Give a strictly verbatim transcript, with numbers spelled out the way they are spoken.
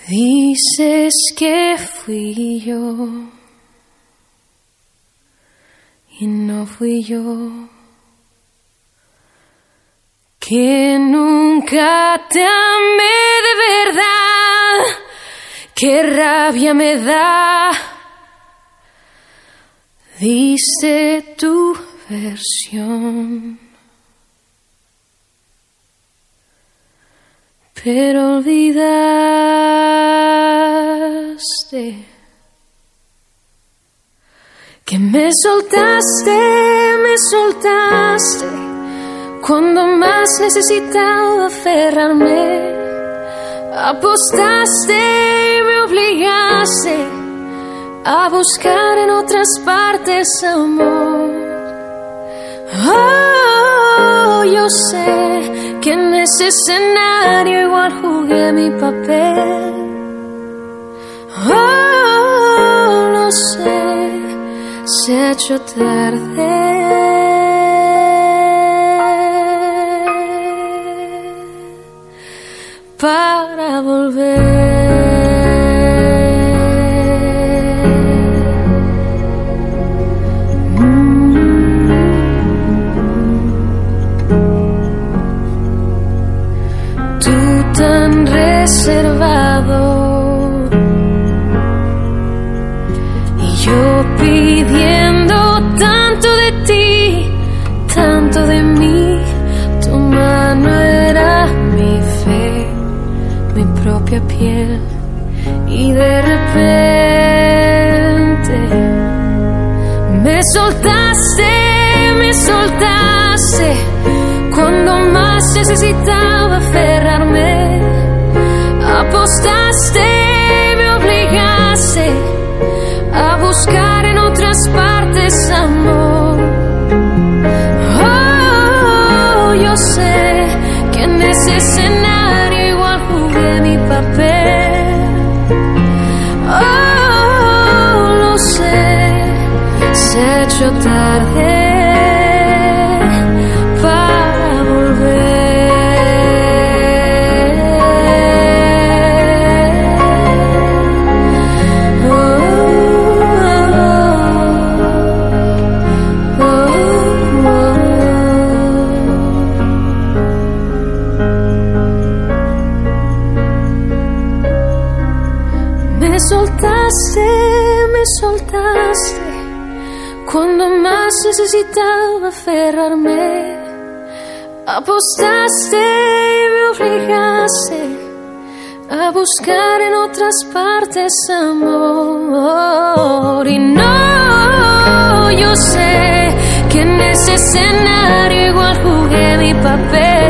Dices que fui yo y no fui yo, que nunca te amé de verdad, qué rabia me da. Dice tu versión, pero olvidaste que me soltaste, me soltaste cuando más necesitaba aferrarme. Apostaste y me obligaste a buscar en otras partes amor. Oh, yo sé que en ese escenario igual jugué mi papel. Oh, lo sé, se ha hecho tarde para volver. Tan reservado y yo pidiendo tanto de ti, tanto de mí. Tu mano era mi fe, mi propia piel, y de repente me soltaste, me soltaste cuando más necesitaba aferrarme. Apostaste, me obligaste a buscar en otras partes amor. Oh, yo sé que en ese escenario igual jugué mi papel. Oh, lo sé, se ha hecho tarde para volver. Me soltaste, me soltaste cuando más necesitaba aferrarme. Apostaste y me obligaste a buscar en otras partes amor. Y no, yo sé que en ese escenario igual jugué mi papel.